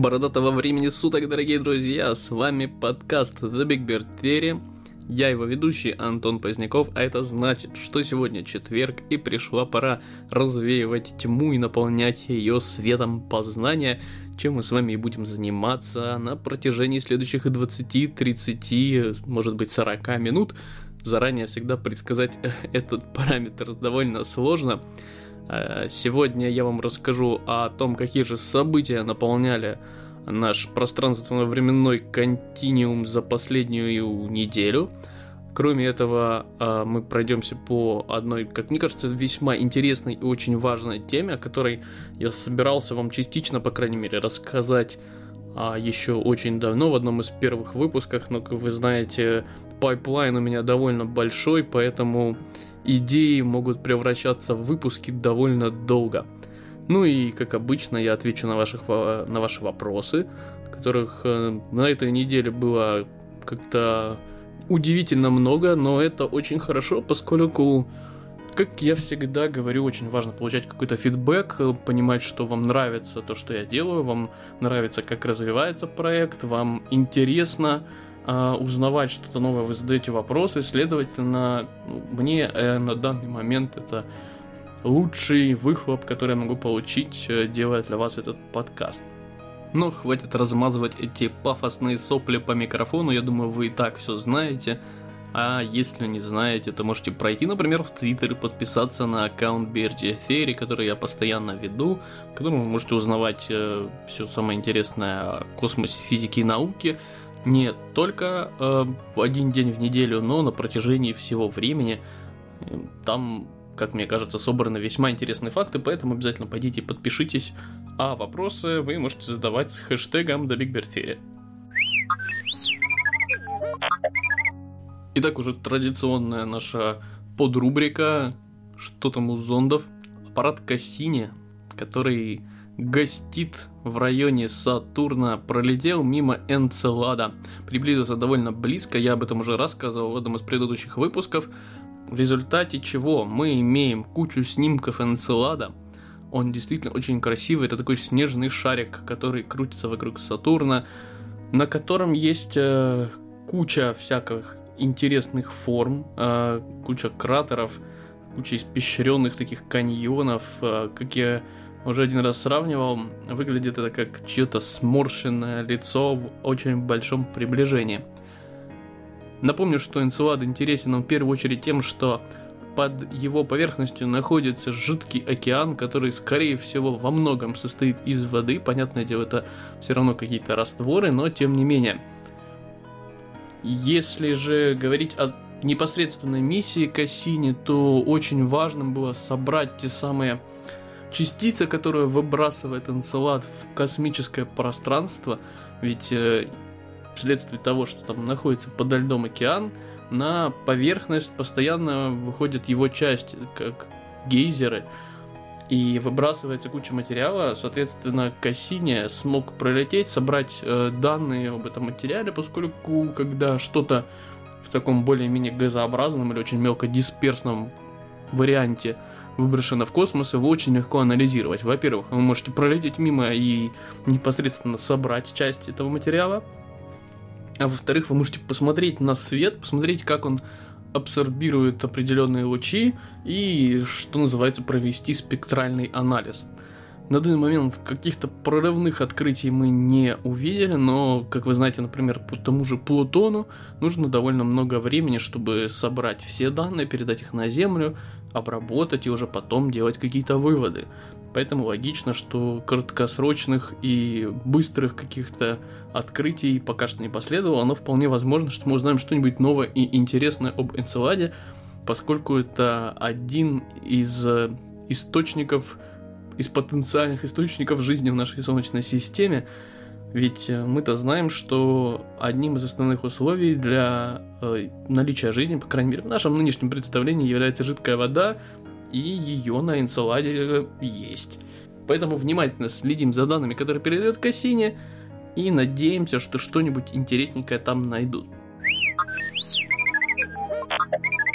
Бородатого времени суток, дорогие друзья, с вами подкаст The Big Bear Theory. Я его ведущий Антон Поздняков, а это значит, что сегодня четверг и пришла пора развеивать тьму и наполнять ее светом познания, чем мы с вами и будем заниматься на протяжении следующих 20, 30, может быть 40 минут. Заранее всегда предсказать этот параметр довольно сложно. Сегодня я вам расскажу о том, какие же события наполняли наш пространственно-временной континуум за последнюю неделю. Кроме этого, мы пройдемся по одной, как мне кажется, весьма интересной и очень важной теме, о которой я собирался вам частично, по крайней мере, рассказать еще очень давно, в одном из первых выпусков, но, как вы знаете, пайплайн у меня довольно большой, поэтому идеи могут превращаться в выпуски довольно долго. Ну и, как обычно, я отвечу на ваши вопросы, которых на этой неделе было как-то удивительно много, но это очень хорошо, поскольку, как я всегда говорю, очень важно получать какой-то фидбэк, понимать, что вам нравится то, что я делаю, вам нравится, как развивается проект, вам интересно узнавать что-то новое, вы задаете вопросы, следовательно, мне на данный момент это лучший выхлоп, который я могу получить, делая для вас этот подкаст. Но хватит размазывать эти пафосные сопли по микрофону, я думаю, вы и так все знаете. А если не знаете, то можете пройти, например, в Твиттер и подписаться на аккаунт BRG Theory, который я постоянно веду, в котором вы можете узнавать все самое интересное о космосе, физике и науке. Не только в один день в неделю, но на протяжении всего времени. Там, как мне кажется, собраны весьма интересные факты, поэтому обязательно пойдите и подпишитесь. А вопросы вы можете задавать с хэштегом TheBigBearTheory. Итак, уже традиционная наша подрубрика «Что там у зондов?». Аппарат Кассини, который гостит в районе Сатурна, пролетел мимо Энцелада. Приблизился довольно близко, я об этом уже рассказывал в одном из предыдущих выпусков. В результате чего мы имеем кучу снимков Энцелада. Он действительно очень красивый, это такой снежный шарик, который крутится вокруг Сатурна, на котором есть куча всяких интересных форм, куча кратеров, куча испещренных таких каньонов. Как я уже один раз сравнивал, выглядит это как чье-то сморщенное лицо в очень большом приближении. Напомню, что Энцелад интересен в первую очередь тем, что под его поверхностью находится жидкий океан, который, скорее всего, во многом состоит из воды. Понятное дело, это все равно какие-то растворы, но тем не менее. Если же говорить о непосредственной миссии Кассини, то очень важным было собрать те самые частицы, которые выбрасывает Энцелад в космическое пространство, ведь вследствие того, что там находится подо льдом океан, на поверхность постоянно выходят его части, как гейзеры, и выбрасывается куча материала. Соответственно, Кассини смог пролететь, собрать данные об этом материале, поскольку когда что-то в таком более-менее газообразном или очень мелкодисперсном варианте выброшено в космос, его очень легко анализировать. Во-первых, вы можете пролететь мимо и непосредственно собрать часть этого материала. А во-вторых, вы можете посмотреть на свет, посмотреть, как он абсорбирует определенные лучи и, что называется, провести спектральный анализ. На данный момент каких-то прорывных открытий мы не увидели, но, как вы знаете, например, по тому же Плутону нужно довольно много времени, чтобы собрать все данные, передать их на Землю, обработать и уже потом делать какие-то выводы. Поэтому логично, что краткосрочных и быстрых каких-то открытий пока что не последовало, но вполне возможно, что мы узнаем что-нибудь новое и интересное об Энцеладе, поскольку это один из источников, из потенциальных источников жизни в нашей Солнечной системе. Ведь мы-то знаем, что одним из основных условий для наличия жизни, по крайней мере в нашем нынешнем представлении, является жидкая вода, и ее на Энцеладе есть. Поэтому внимательно следим за данными, которые передает Кассини, и надеемся, что что-нибудь интересненькое там найдут.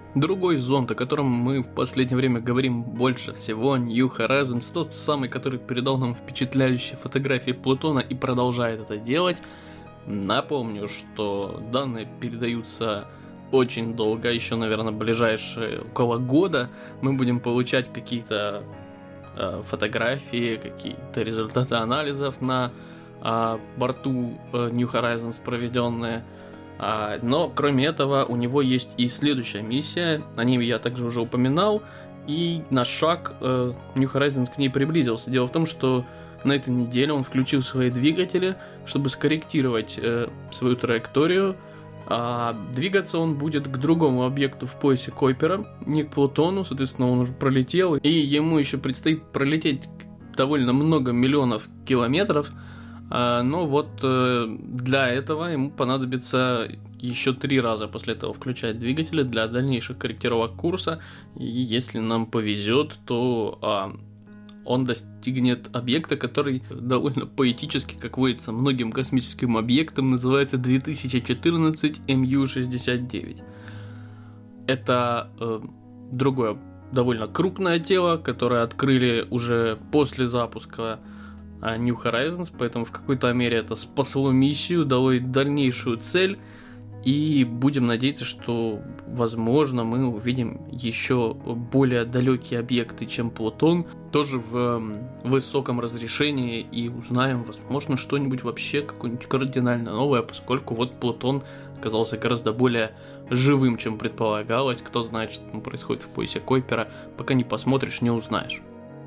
Другой зонд, о котором мы в последнее время говорим больше всего, New Horizons, тот самый, который передал нам впечатляющие фотографии Плутона и продолжает это делать. Напомню, что данные передаются очень долго, еще, наверное, ближайшие около года мы будем получать какие-то фотографии, какие-то результаты анализов на борту New Horizons проведенные. Но кроме этого у него есть и следующая миссия, о ней я также уже упоминал, и на шаг New Horizons к ней приблизился. Дело в том, что на этой неделе он включил свои двигатели, чтобы скорректировать свою траекторию. Двигаться он будет к другому объекту в поясе Койпера, не к Плутону, соответственно, он уже пролетел, и ему еще предстоит пролететь довольно много миллионов километров. Но вот для этого ему понадобится еще 3 раза после этого включать двигатели для дальнейших корректировок курса. И если нам повезет, то он достигнет объекта, который довольно поэтически, как водится многим космическим объектом, называется 2014 МЮ-69. Это другое довольно крупное тело, которое открыли уже после запуска New Horizons, поэтому в какой-то мере это спасло миссию, дало ей дальнейшую цель, и будем надеяться, что, возможно, мы увидим еще более далекие объекты, чем Плутон, тоже в высоком разрешении, и узнаем, возможно, что-нибудь вообще, какое-нибудь кардинально новое, поскольку вот Плутон оказался гораздо более живым, чем предполагалось. Кто знает, что там происходит в поясе Койпера, пока не посмотришь, не узнаешь.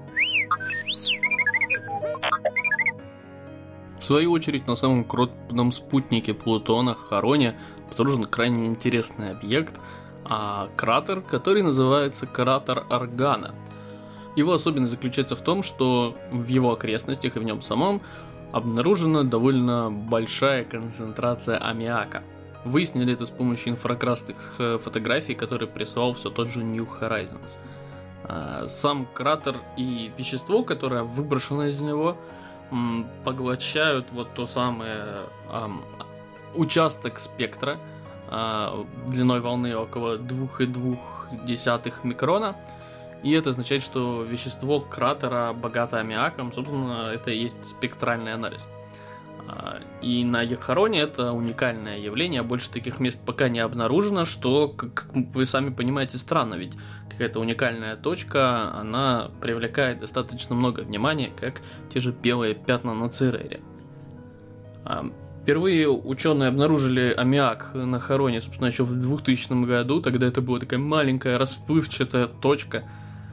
В свою очередь, на самом крупном спутнике Плутона, Хароне, обнаружен крайне интересный объект, кратер, который называется кратер Аргана. Его особенность заключается в том, что в его окрестностях и в нем самом обнаружена довольно большая концентрация аммиака. Выяснили это с помощью инфракрасных фотографий, которые прислал все тот же New Horizons. Сам кратер и вещество, которое выброшено из него, поглощают вот то самое участок спектра длиной волны около 2,2 микрона. И это означает, что вещество кратера богато аммиаком, собственно, это и есть спектральный анализ. И на Ехароне это уникальное явление, больше таких мест пока не обнаружено, что, как вы сами понимаете, странно, ведь какая-то уникальная точка, она привлекает достаточно много внимания, как те же белые пятна на Церере. Впервые ученые обнаружили аммиак на Хароне, собственно, еще в 2000 году, тогда это была такая маленькая расплывчатая точка,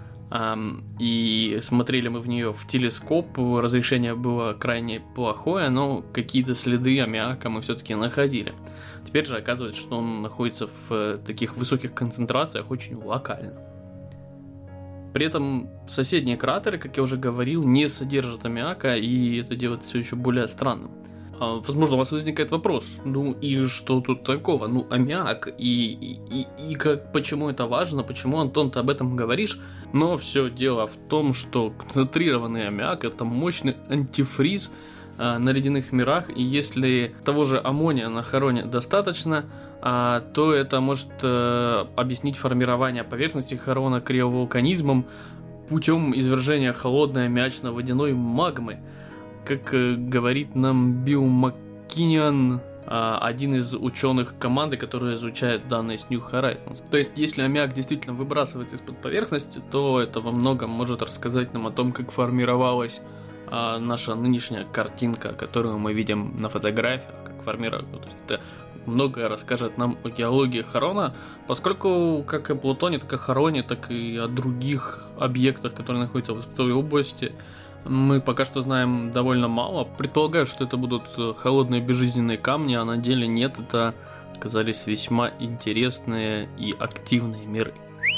и смотрели мы в нее в телескоп, разрешение было крайне плохое, но какие-то следы аммиака мы все-таки находили. Теперь же оказывается, что он находится в таких высоких концентрациях очень локально. При этом соседние кратеры, как я уже говорил, не содержат аммиака, и это делает все еще более странным. Возможно, у вас возникает вопрос, ну и что тут такого? Ну, аммиак, и почему это важно, почему, Антон, ты об этом говоришь? Но все дело в том, что концентрированный аммиак — это мощный антифриз на ледяных мирах, и если того же аммония на Хароне достаточно, то это может объяснить формирование поверхности Харона криовулканизмом путем извержения холодной аммиачно-водяной магмы. Как говорит нам Билл Маккиниан, один из ученых команды, которая изучает данные с New Horizons. То есть, если аммиак действительно выбрасывается из-под поверхности, то это во многом может рассказать нам о том, как формировалась наша нынешняя картинка, которую мы видим на фотографиях, как формировалась. То есть, это многое расскажет нам о геологии Харона, поскольку как и Плутоне, так и Хароне, так и о других объектах, которые находятся в той области, мы пока что знаем довольно мало. Предполагаю, что это будут холодные безжизненные камни, а на деле нет, это оказались весьма интересные и активные миры.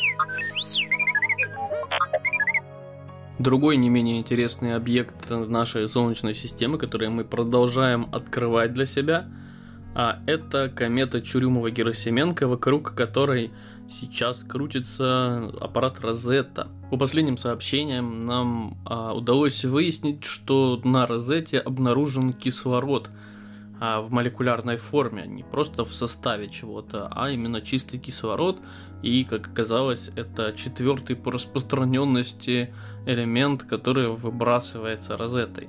Другой не менее интересный объект нашей Солнечной системы, который мы продолжаем открывать для себя, это комета Чурюмова-Герасименко, вокруг которой сейчас крутится аппарат Розетта. По последним сообщениям нам удалось выяснить, что на Розетте обнаружен кислород. в молекулярной форме, не просто в составе чего-то, а именно чистый кислород. И, как оказалось, это 4-й по распространенности элемент, который выбрасывается Розеттой.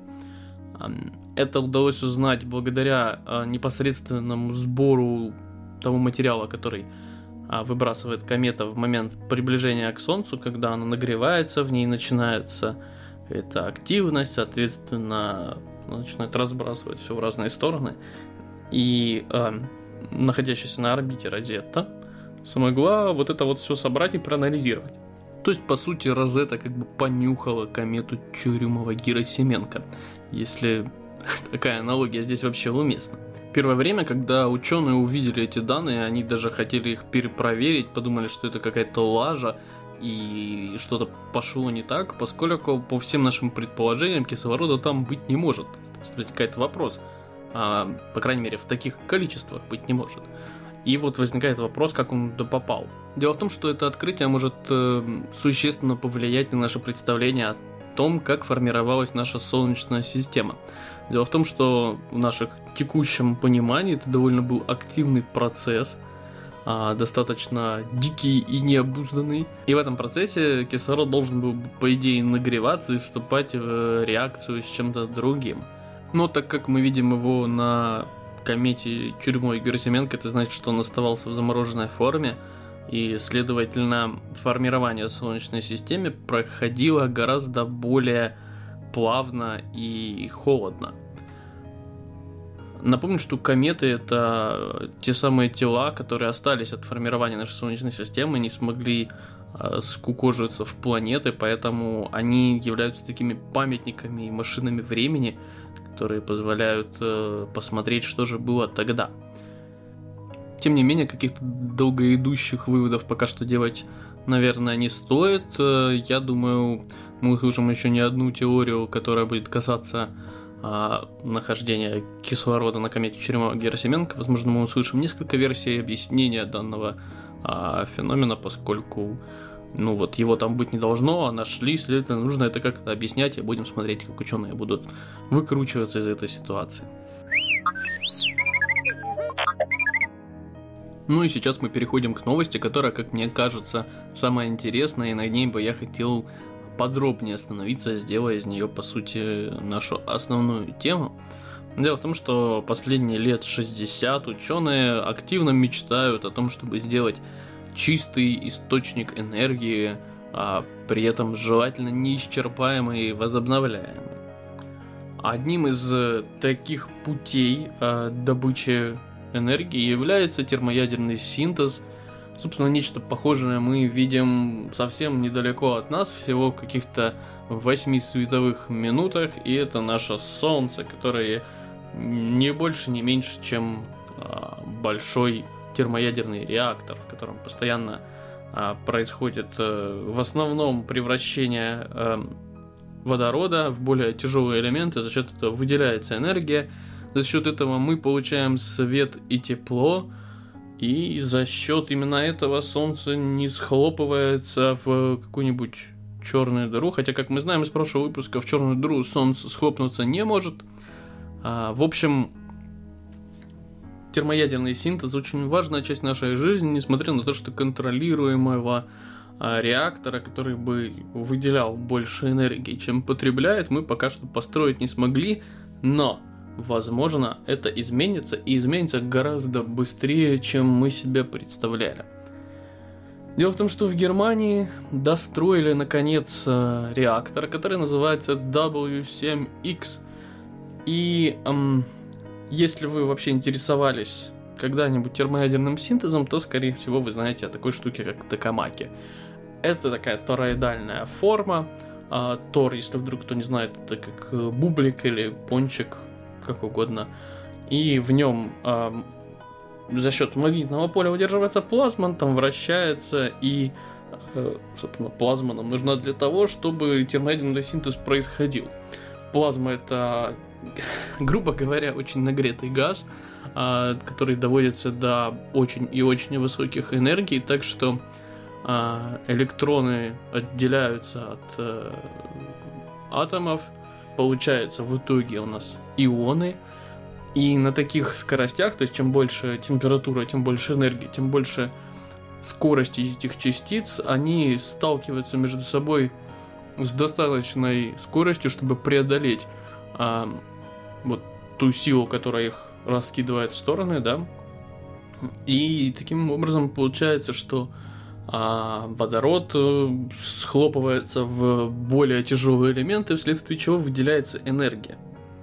Это удалось узнать благодаря непосредственному сбору того материала, который выбрасывает комета в момент приближения к Солнцу, когда она нагревается, в ней начинается эта активность, соответственно, начинает разбрасывать все в разные стороны. И находящаяся на орбите Розетта смогла вот это вот все собрать и проанализировать. То есть, по сути, Розетта как бы понюхала комету Чурюмова-Герасименко, если такая аналогия здесь вообще уместна. Первое время, когда ученые увидели эти данные, они даже хотели их перепроверить, подумали, что это какая-то лажа и что-то пошло не так, поскольку по всем нашим предположениям кислорода там быть не может. Возникает вопрос, по крайней мере в таких количествах быть не может. И вот возникает вопрос, как он туда попал. Дело в том, что это открытие может существенно повлиять на наше представление о том, как формировалась наша Солнечная система. Дело в том, что в нашем текущем понимании это довольно был активный процесс, достаточно дикий и необузданный. И в этом процессе кислород должен был, по идее, нагреваться и вступать в реакцию с чем-то другим. Но так как мы видим его на комете Чурюмова-Герасименко, это значит, что он оставался в замороженной форме, и, следовательно, формирование Солнечной системы проходило гораздо более плавно и холодно. Напомню, что кометы — это те самые тела, которые остались от формирования нашей Солнечной системы, не смогли скукожиться в планеты, поэтому они являются такими памятниками и машинами времени, которые позволяют посмотреть, что же было тогда. Тем не менее, каких-то долгоидущих выводов пока что делать, наверное, не стоит. Я думаю, мы услышим еще не одну теорию, которая будет касаться нахождения кислорода на комете Чурюмова-Герасименко. Возможно, мы услышим несколько версий объяснения данного феномена, поскольку его там быть не должно, а нашли, следовательно, нужно это как-то объяснять, и будем смотреть, как ученые будут выкручиваться из этой ситуации. Ну и сейчас мы переходим к новости, которая, как мне кажется, самая интересная, и на ней бы я хотел подробнее остановиться, сделая из нее, по сути, нашу основную тему. Дело в том, что последние лет 60 ученые активно мечтают о том, чтобы сделать чистый источник энергии, а при этом желательно неисчерпаемый и возобновляемый. Одним из таких путей добычи энергии является термоядерный синтез. Собственно, нечто похожее мы видим совсем недалеко от нас, всего в каких-то 8 световых минутах, и это наше Солнце, которое не больше, не меньше, чем большой термоядерный реактор, в котором постоянно происходит в основном превращение водорода в более тяжелые элементы, за счет этого выделяется энергия, за счет этого мы получаем свет и тепло, и за счет именно этого Солнце не схлопывается в какую-нибудь черную дыру, хотя, как мы знаем из прошлого выпуска, в черную дыру Солнце схлопнуться не может. В общем, термоядерный синтез очень важная часть нашей жизни, несмотря на то, что контролируемого реактора, который бы выделял больше энергии, чем потребляет, мы пока что построить не смогли, но возможно это изменится, и изменится гораздо быстрее, чем мы себе представляли. Дело в том, что в Германии достроили наконец реактор, который называется W7X. И если вы вообще интересовались когда-нибудь термоядерным синтезом, то, скорее всего, вы знаете о такой штуке, как токамаки. Это такая тороидальная форма. Тор, если вдруг кто не знает, это как бублик или пончик, как угодно. И в нем за счет магнитного поля удерживается плазма, он там вращается, и, собственно, плазма нам нужна для того, чтобы термоядерный синтез происходил. Плазма — это, грубо говоря, очень нагретый газ, который доводится до очень и очень высоких энергий, так что электроны отделяются от атомов, получается в итоге у нас ионы, И на таких скоростях, то есть чем больше температура, тем больше энергии, тем больше скорости этих частиц, они сталкиваются между собой с достаточной скоростью, чтобы преодолеть вот ту силу, которая их раскидывает в стороны, да. И таким образом получается, что водород схлопывается в более тяжелые элементы, вследствие чего выделяется энергия.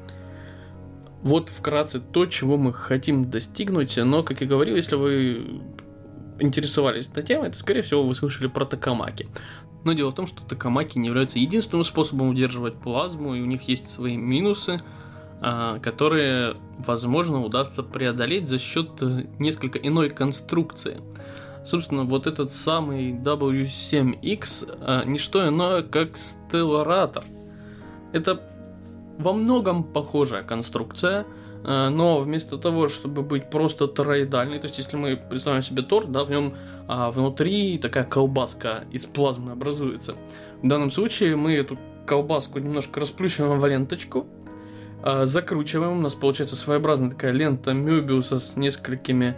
Вот вкратце то, чего мы хотим достигнуть, но, как я говорил, если вы интересовались этой темой, то, скорее всего, вы слышали про токамаки. Но дело в том, что токамаки не являются единственным способом удерживать плазму, и у них есть свои минусы, которые, возможно, удастся преодолеть за счет несколько иной конструкции. Собственно, вот этот самый W7X не что иное, как стелларатор. Это во многом похожая конструкция, но вместо того, чтобы быть просто тороидальной, то есть если мы представим себе торт, да, в нем внутри такая колбаска из плазмы образуется. В данном случае мы эту колбаску немножко расплющиваем в ленточку, закручиваем, у нас получается своеобразная такая лента Мёбиуса с несколькими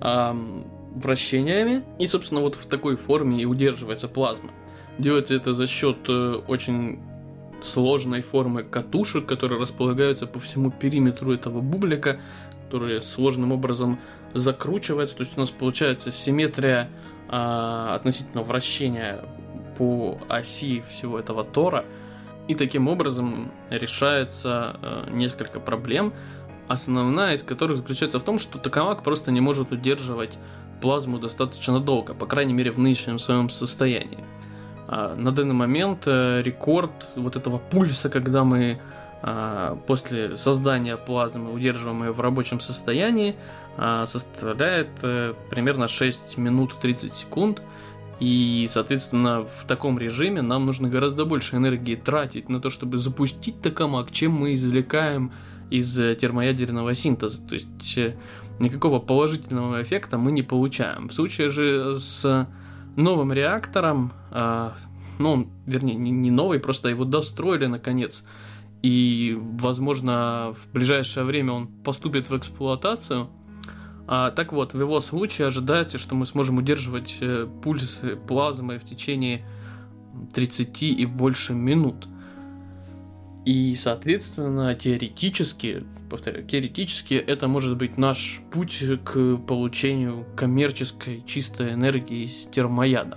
вращениями, и, собственно, вот в такой форме и удерживается плазма. Делается это за счет очень сложной формы катушек, которые располагаются по всему периметру этого бублика, которые сложным образом закручиваются. То есть у нас получается симметрия относительно вращения по оси всего этого тора. И таким образом решается несколько проблем, основная из которых заключается в том, что токамак просто не может удерживать плазму достаточно долго, по крайней мере в нынешнем своем состоянии. На данный момент рекорд вот этого пульса, когда мы после создания плазмы удерживаем ее в рабочем состоянии, составляет примерно 6 минут 30 секунд. И, соответственно, в таком режиме нам нужно гораздо больше энергии тратить на то, чтобы запустить токамак, чем мы извлекаем из термоядерного синтеза. То есть никакого положительного эффекта мы не получаем. В случае же с новым реактором, вернее, не новый, просто его достроили наконец, и, возможно, в ближайшее время он поступит в эксплуатацию. Так вот, в его случае ожидается, что мы сможем удерживать пульсы плазмы в течение 30 и больше минут. И, соответственно, теоретически, повторяю, теоретически это может быть наш путь к получению коммерческой чистой энергии из термояда.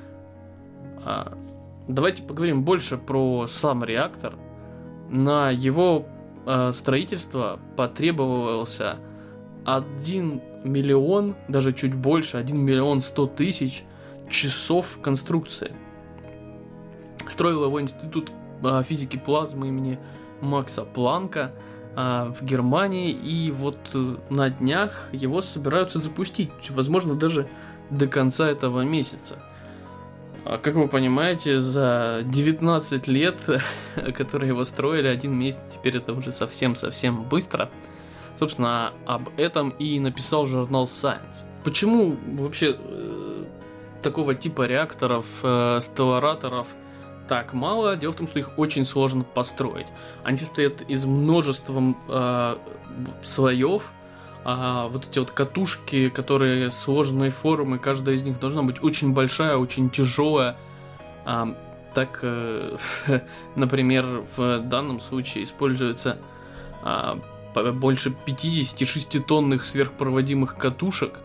Давайте поговорим больше про сам реактор. На его строительство потребовался 1 миллион, даже чуть больше, 1 миллион 100 тысяч часов конструкции. Строил его Институт физики плазмы имени Макса Планка в Германии, и вот на днях его собираются запустить, возможно, даже до конца этого месяца. Как вы понимаете, за 19 лет, которые его строили, 1 месяц, теперь это уже совсем-совсем быстро. Собственно, об этом и написал журнал Science. Почему вообще такого типа реакторов, стеллараторов так мало? Дело в том, что их очень сложно построить. Они состоят из множества слоев. Вот эти вот катушки, которые сложной формы, каждая из них должна быть очень большая, очень тяжелая. Так, например, в данном случае используется больше 56-тонных сверхпроводимых катушек.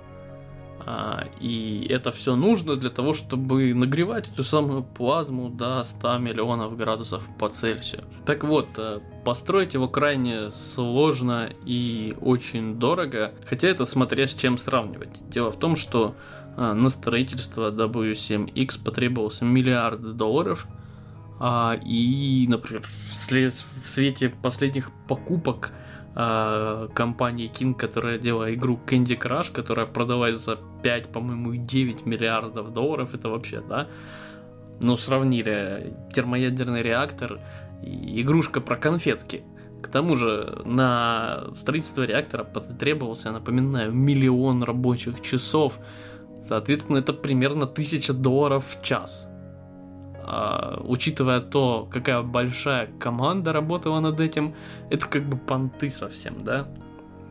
И это все нужно для того, чтобы нагревать эту самую плазму до 100 миллионов градусов по Цельсию. Так вот, построить его крайне сложно и очень дорого, хотя это смотря с чем сравнивать. Дело в том, что на строительство W7X потребовался $1 миллиард, и, например, в свете последних покупок компании King, которая делала игру Candy Crush, которая продалась за 5, по-моему, 9 миллиардов долларов, это вообще, да? Ну, сравнили термоядерный реактор и игрушка про конфетки. К тому же на строительство реактора потребовался, я напоминаю, $1 миллион рабочих часов. Соответственно, это примерно $1000 в час. Учитывая то, какая большая команда работала над этим, это как бы понты совсем, да?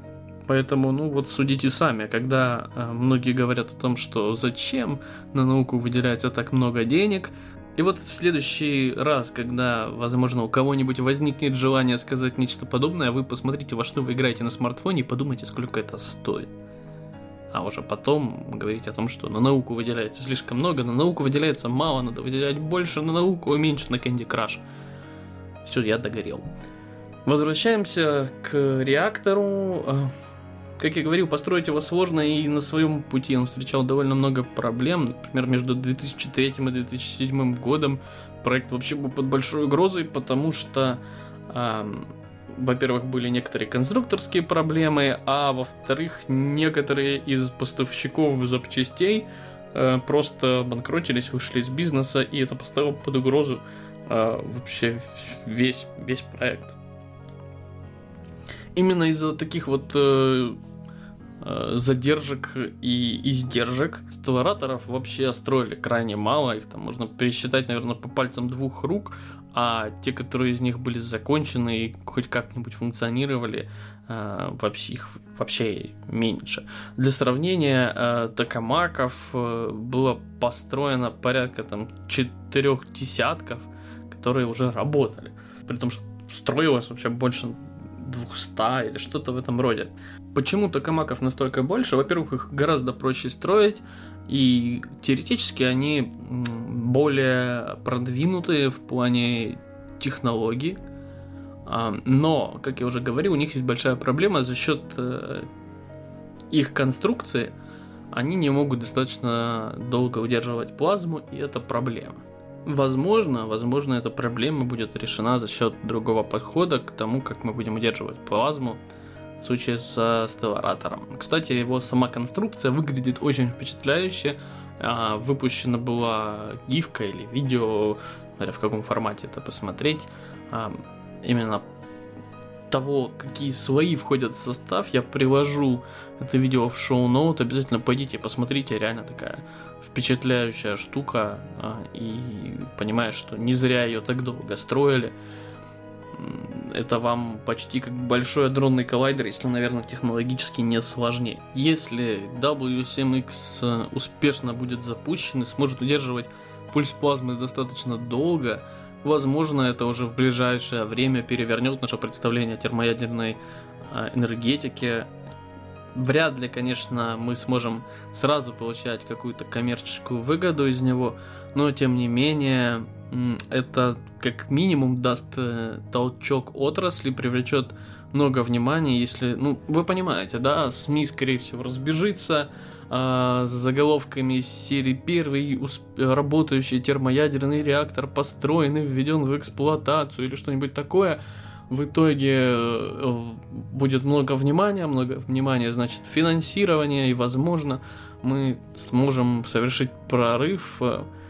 Поэтому, вот судите сами, когда многие говорят о том, что зачем на науку выделяется так много денег, и вот в следующий раз, когда, возможно, у кого-нибудь возникнет желание сказать нечто подобное, вы посмотрите, во что вы играете на смартфоне и подумайте, сколько это стоит. А уже потом говорить о том, что на науку выделяется слишком много, на науку выделяется мало, надо выделять больше на науку и меньше на Candy Crush. Все, я догорел. Возвращаемся к реактору. Как я говорил, построить его сложно, и на своем пути он встречал довольно много проблем. Например, между 2003 и 2007 годом проект вообще был под большой угрозой, потому что, во-первых, были некоторые конструкторские проблемы, а во-вторых, некоторые из поставщиков запчастей просто банкротились, вышли из бизнеса, и это поставило под угрозу вообще весь проект. Именно из-за таких вот задержек и издержек стеллараторов вообще строили крайне мало, их там можно пересчитать, наверное, по пальцам двух рук, а те, которые из них были закончены и хоть как-нибудь функционировали, вообще меньше. Для сравнения, токамаков было построено порядка 4 десятков, которые уже работали, при том, что строилось вообще больше 200 или что-то в этом роде. Почему токамаков настолько больше? Во-первых, их гораздо проще строить, и теоретически они более продвинутые в плане технологий. Но, как я уже говорил, у них есть большая проблема за счет их конструкции. Они не могут достаточно долго удерживать плазму, и это проблема. Возможно, эта проблема будет решена за счет другого подхода к тому, как мы будем удерживать плазму в случае со стелларатором. Кстати, его сама конструкция выглядит очень впечатляюще. Выпущена была гифка или видео, смотря в каком формате это посмотреть. Именно того, какие слои входят в состав, я привожу это видео в шоу-ноут. Обязательно пойдите и посмотрите, реально такая впечатляющая штука, и понимаешь, что не зря ее так долго строили. Это вам почти как большой адронный коллайдер, если, наверное, технологически не сложнее. Если W7X успешно будет запущен и сможет удерживать пульс плазмы достаточно долго, возможно, это уже в ближайшее время перевернет наше представление о термоядерной энергетике. Вряд ли, конечно, мы сможем сразу получать какую-то коммерческую выгоду из него, но, тем не менее, это как минимум даст толчок отрасли, привлечет много внимания, если, вы понимаете, да, СМИ, скорее всего, разбежится с заголовками из серии «Первый работающий термоядерный реактор построен и введен в эксплуатацию» или что-нибудь такое. В итоге будет много внимания, значит, финансирование, и, возможно, мы сможем совершить прорыв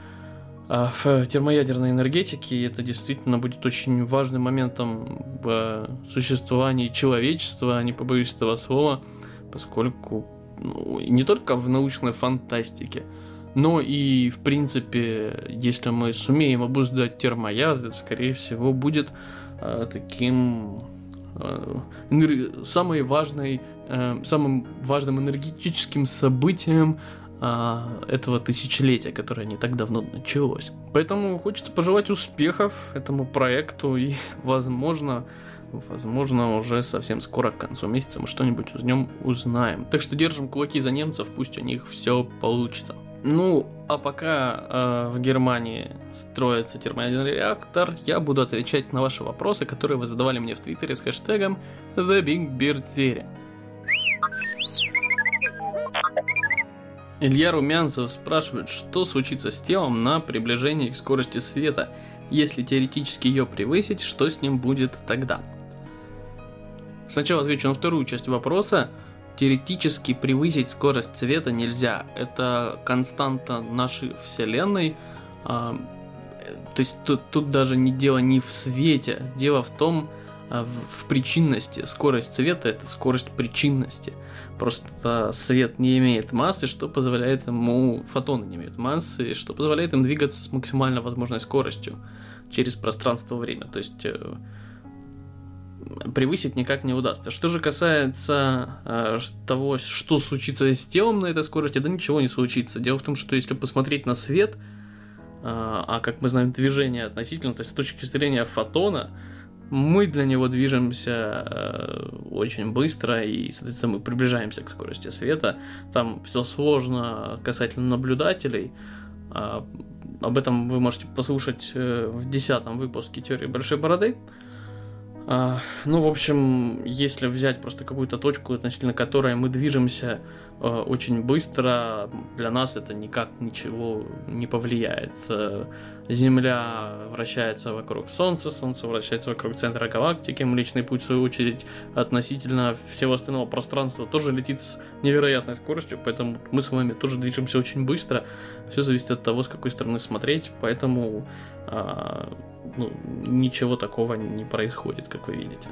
в термоядерной энергетике, и это действительно будет очень важным моментом в существовании человечества, не побоюсь этого слова, поскольку не только в научной фантастике, но и, в принципе, если мы сумеем обуздать термояд, это, скорее всего, будет таким самым важным энергетическим событием этого тысячелетия, которое не так давно началось. Поэтому хочется пожелать успехов этому проекту, и, возможно, уже совсем скоро, к концу месяца, мы что-нибудь о нем узнаем. Так что держим кулаки за немцев, пусть у них все получится. А пока в Германии строится термоядерный реактор, я буду отвечать на ваши вопросы, которые вы задавали мне в Твиттере с хэштегом TheBigBeardTheory. Илья Румянцев спрашивает, что случится с телом на приближении к скорости света. Если теоретически ее превысить, что с ним будет тогда? Сначала отвечу на вторую часть вопроса. Теоретически превысить скорость света нельзя. Это константа нашей Вселенной. То есть тут даже дело не в свете. Дело в том, в причинности. Скорость света — это скорость причинности. Просто свет не имеет массы, что позволяет ему... Фотоны не имеют массы, что позволяет им двигаться с максимально возможной скоростью через пространство-время. То есть превысить никак не удастся. Что же касается того, что случится с телом на этой скорости, да ничего не случится. Дело в том, что если посмотреть на свет, а как мы знаем, движение относительно, то есть с точки зрения фотона, мы для него движемся очень быстро, и, соответственно, мы приближаемся к скорости света. Там все сложно касательно наблюдателей. Об этом вы можете послушать в 10-м выпуске «Теории Большой Бороды». В общем, если взять просто какую-то точку, относительно которой мы движемся очень быстро, для нас это никак ничего не повлияет. Земля вращается вокруг Солнца, Солнце вращается вокруг центра галактики, Млечный Путь, в свою очередь, относительно всего остального пространства тоже летит с невероятной скоростью, поэтому мы с вами тоже движемся очень быстро. Все зависит от того, с какой стороны смотреть, поэтому ничего такого не происходит, как вы видите.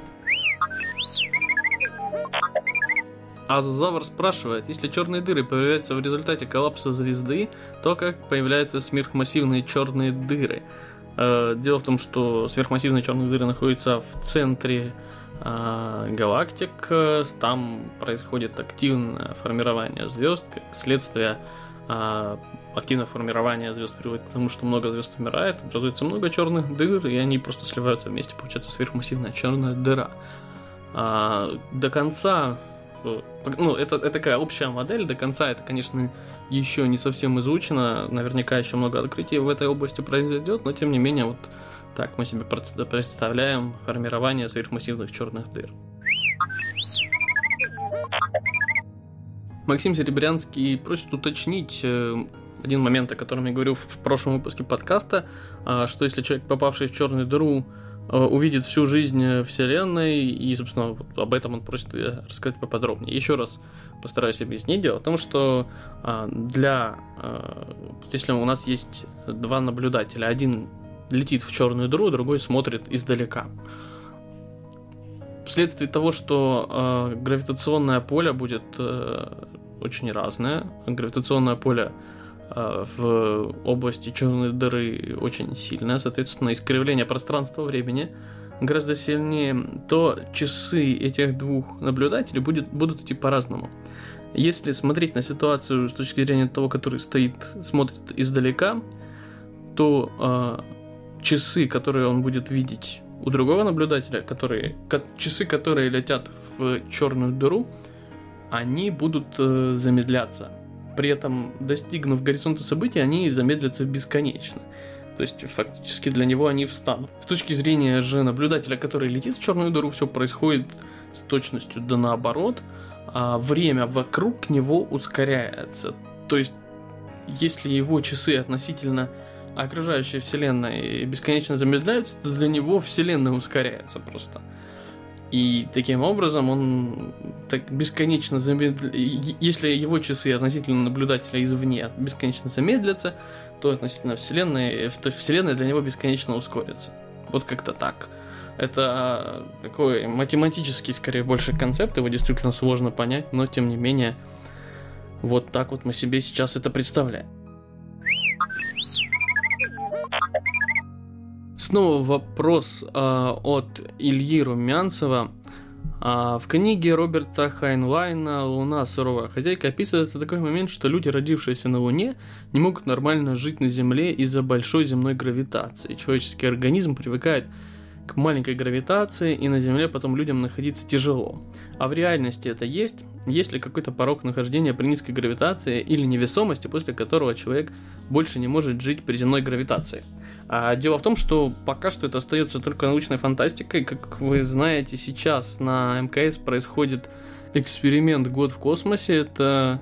Азавр спрашивает, если черные дыры появляются в результате коллапса звезды, то как появляются сверхмассивные черные дыры? Дело в том, что сверхмассивные черные дыры находятся в центре галактик, там происходит активное формирование звезд, как следствие активное формирование звезд приводит к тому, что много звезд умирает, образуется много черных дыр, и они просто сливаются вместе, получается сверхмассивная черная дыра. До конца, это такая общая модель, до конца это, конечно, еще не совсем изучено, наверняка еще много открытий в этой области произойдет, но тем не менее, вот так мы себе представляем формирование сверхмассивных черных дыр. Максим Серебрянский просит уточнить один момент, о котором я говорил в прошлом выпуске подкаста, что если человек, попавший в черную дыру, увидит всю жизнь Вселенной, и, собственно, вот об этом он просит рассказать поподробнее. Еще раз постараюсь объяснить. Дело в том, что если у нас есть два наблюдателя, один летит в черную дыру, другой смотрит издалека. Вследствие того, что гравитационное поле будет очень разное, гравитационное поле в области черной дыры очень сильное, соответственно, искривление пространства-времени гораздо сильнее, то часы этих двух наблюдателей будут идти по-разному. Если смотреть на ситуацию с точки зрения того, который смотрит издалека, то часы, которые он будет видеть у другого наблюдателя, часы, которые летят в черную дыру, они будут замедляться. При этом, достигнув горизонта событий, они замедлятся бесконечно. То есть, фактически для него они встанут. С точки зрения же наблюдателя, который летит в черную дыру, все происходит с точностью да наоборот, а время вокруг него ускоряется. То есть, если его часы относительно окружающей Вселенной бесконечно замедляются, то для него Вселенная ускоряется просто. И таким образом он так бесконечно если его часы относительно наблюдателя извне бесконечно замедлятся, то относительно Вселенная для него бесконечно ускорится. Вот как-то так. Это такой математический, скорее, больше концепт, его действительно сложно понять, но тем не менее, вот так вот мы себе сейчас это представляем. Снова вопрос от Ильи Румянцева. В книге Роберта Хайнлайна «Луна. Суровая хозяйка» описывается такой момент, что люди, родившиеся на Луне, не могут нормально жить на Земле из-за большой земной гравитации. Человеческий организм привыкает к маленькой гравитации, и на Земле потом людям находиться тяжело. А в реальности это есть? Есть ли какой-то порог нахождения при низкой гравитации или невесомости, после которого человек больше не может жить при земной гравитации? Дело в том, что пока что это остается только научной фантастикой. Как вы знаете, сейчас на МКС происходит эксперимент «Год в космосе». Это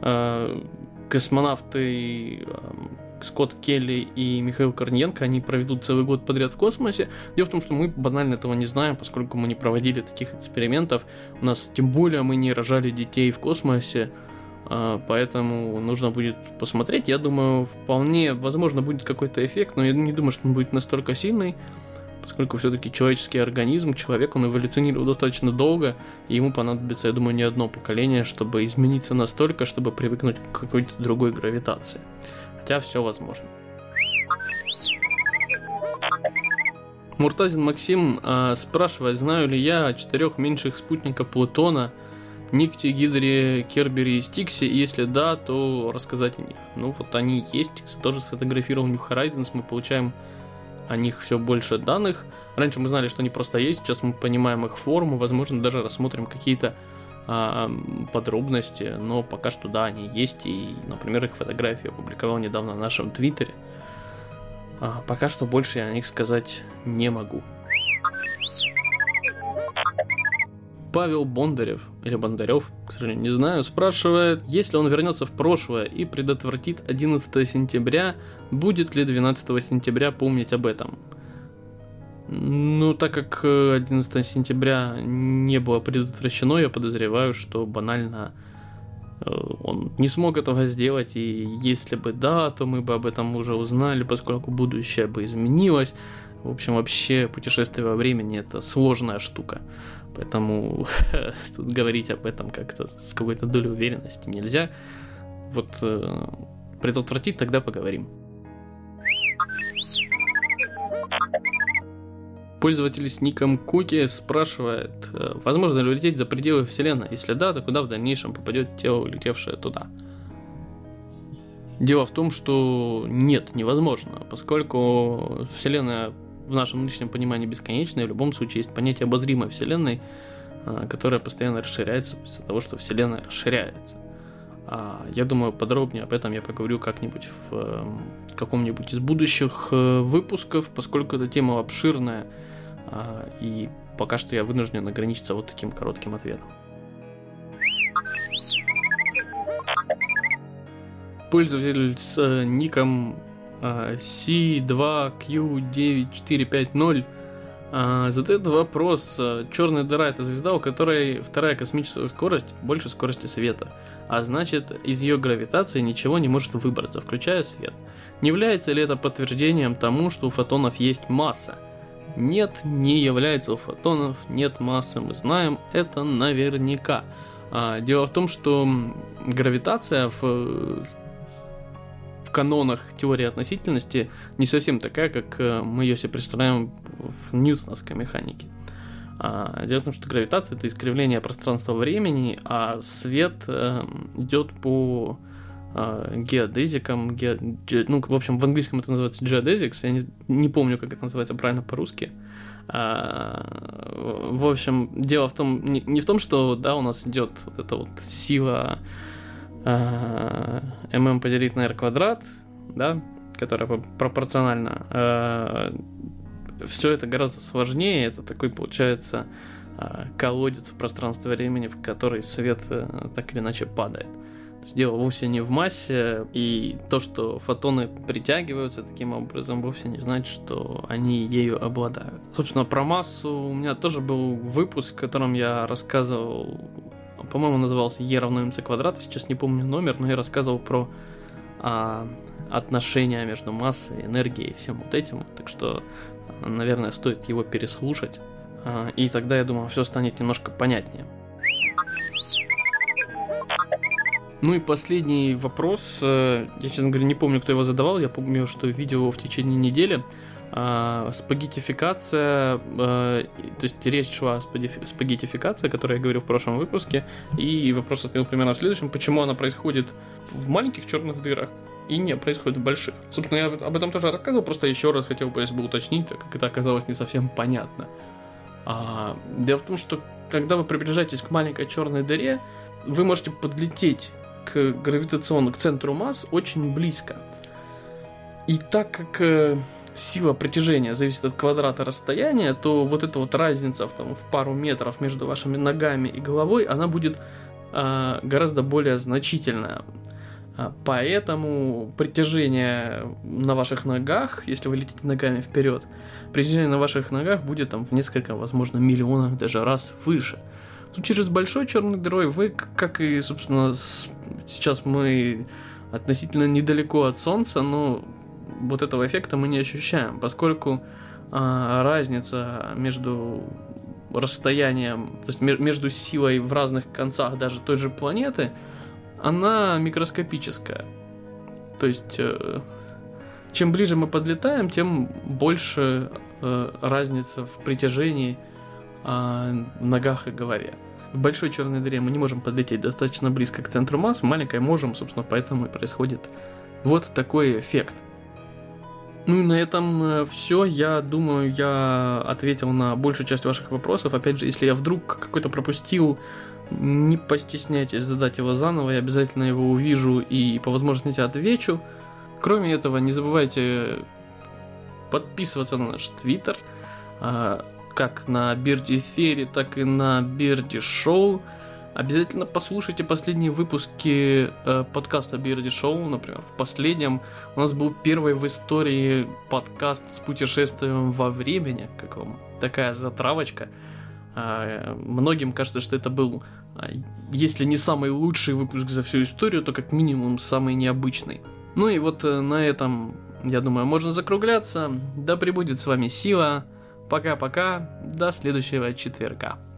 космонавты Скотт Келли и Михаил Корниенко, они проведут целый год подряд в космосе. Дело в том, что мы банально этого не знаем, поскольку мы не проводили таких экспериментов. У нас, тем более, мы не рожали детей в космосе, поэтому нужно будет посмотреть. Я думаю, вполне возможно будет какой-то эффект, но я не думаю, что он будет настолько сильный, поскольку все-таки человеческий организм, человек, он эволюционировал достаточно долго, и ему понадобится, я думаю, не одно поколение, чтобы измениться настолько, чтобы привыкнуть к какой-то другой гравитации. Хотя все возможно. Муртазин Максим спрашивает, знаю ли я о 4 меньших спутниках Плутона, Никте, Гидре, Кербере и Стиксе, и если да, то рассказать о них. Ну вот они есть, тоже сфотографировал New Horizons, мы получаем о них все больше данных. Раньше мы знали, что они просто есть, сейчас мы понимаем их форму, возможно, даже рассмотрим какие-то подробности, но пока что да, они есть, и, например, их фотографии опубликовал недавно в нашем твиттере. Пока что больше я о них сказать не могу. Павел Бондарев, или Бондарев, к сожалению, не знаю, спрашивает, если он вернется в прошлое и предотвратит 11 сентября, будет ли 12 сентября помнить об этом? Ну, так как 11 сентября не было предотвращено, я подозреваю, что банально он не смог этого сделать, и если бы да, то мы бы об этом уже узнали, поскольку будущее бы изменилось. В общем, вообще путешествие во времени — это сложная штука, поэтому тут говорить об этом как-то с какой-то долей уверенности нельзя. Вот предотвратить, тогда поговорим. Пользователь с ником Куки спрашивает, возможно ли улететь за пределы Вселенной? Если да, то куда в дальнейшем попадет тело, улетевшее туда? Дело в том, что нет, невозможно, поскольку Вселенная в нашем нынешнем понимании бесконечная, в любом случае есть понятие обозримой Вселенной, которая постоянно расширяется из-за того, что Вселенная расширяется. Я думаю, подробнее об этом я поговорю как-нибудь в каком-нибудь из будущих выпусков, поскольку эта тема обширная, и пока что я вынужден ограничиться вот таким коротким ответом. Пользователь с ником C2Q9450 задает вопрос. Черная дыра — это звезда, у которой вторая космическая скорость больше скорости света, а значит, из ее гравитации ничего не может выбраться, включая свет. Не является ли это подтверждением тому, что у фотонов есть масса? Нет, не является. У фотонов нет массы, мы знаем это наверняка. Дело в том, что гравитация в канонах теории относительности не совсем такая, как мы ее себе представляем в ньютоновской механике. Дело в том, что гравитация — это искривление пространства-времени, а свет идет по геодезикам, в общем, в английском это называется geodesics, я не помню, как это называется правильно по-русски. В общем, дело в том, не в том, что, да, у нас идет вот эта вот сила mм поделить на r квадрат, да, которая пропорциональна. Все это гораздо сложнее, это такой, получается, колодец в пространстве времени, в который свет так или иначе падает. То есть дело вовсе не в массе, и то, что фотоны притягиваются таким образом, вовсе не значит, что они ею обладают. Собственно, про массу у меня тоже был выпуск, в котором я рассказывал, по-моему, назывался E равно mc квадрат, сейчас не помню номер, но я рассказывал про отношения между массой, энергией и всем вот этим, так что, наверное, стоит его переслушать, и тогда, я думаю, все станет немножко понятнее. Ну и последний вопрос, я, честно говоря, не помню, кто его задавал, я помню, что видел его в течение недели. Спагеттификация, то есть речь шла о спагеттификации, о которой я говорил в прошлом выпуске, и вопрос состоял примерно в следующем: почему она происходит в маленьких черных дырах и не происходит в больших. Собственно, я об этом тоже рассказывал, просто еще раз хотел бы уточнить, так как это оказалось не совсем понятно. Дело в том, что когда вы приближаетесь к маленькой черной дыре, вы можете подлететь к центру масс очень близко. И так как сила притяжения зависит от квадрата расстояния, то вот эта вот разница в пару метров между вашими ногами и головой, она будет гораздо более значительная. Поэтому притяжение на ваших ногах, если вы летите ногами вперед, притяжение на ваших ногах будет там в несколько, возможно, миллионов даже раз выше. В случае с большой черной дырой вы, как и, собственно, сейчас мы относительно недалеко от Солнца, но вот этого эффекта мы не ощущаем, поскольку разница между расстоянием, то есть между силой в разных концах даже той же планеты, она микроскопическая. То есть чем ближе мы подлетаем, тем больше разница в притяжении, ногах и голове. В большой черной дыре мы не можем подлететь достаточно близко к центру масс, в маленькой можем, собственно, поэтому и происходит вот такой эффект. Ну и на этом все. Я думаю, я ответил на большую часть ваших вопросов. Опять же, если я вдруг какой-то пропустил, не постесняйтесь задать его заново, я обязательно его увижу и по возможности отвечу. Кроме этого, не забывайте подписываться на наш твиттер, как на Beardy Theory, так и на Beardy Show. Обязательно послушайте последние выпуски подкаста Beardy Show. Например, в последнем у нас был первый в истории подкаст с путешествием во времени. Как вам такая затравочка? Многим кажется, что это был, если не самый лучший выпуск за всю историю, то как минимум самый необычный. Ну и вот на этом, я думаю, можно закругляться. Да пребудет с вами сила. Пока-пока. До следующего четверга.